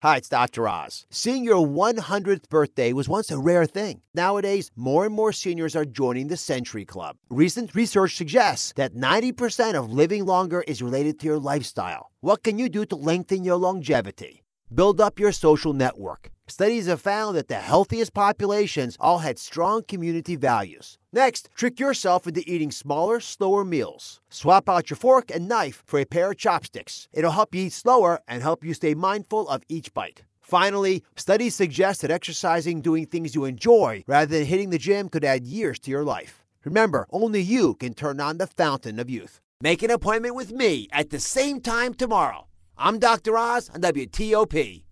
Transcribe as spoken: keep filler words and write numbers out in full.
Hi, it's Doctor Oz. Seeing your one hundredth birthday was once a rare thing. Nowadays, more and more seniors are joining the Century Club. Recent research suggests that ninety percent of living longer is related to your lifestyle. What can you do to lengthen your longevity? Build up your social network. Studies have found that the healthiest populations all had strong community values. Next, trick yourself into eating smaller, slower meals. Swap out your fork and knife for a pair of chopsticks. It'll help you eat slower and help you stay mindful of each bite. Finally, studies suggest that exercising, doing things you enjoy, rather than hitting the gym could add years to your life. Remember, only you can turn on the fountain of youth. Make an appointment with me at the same time tomorrow. I'm Doctor Oz on W T O P.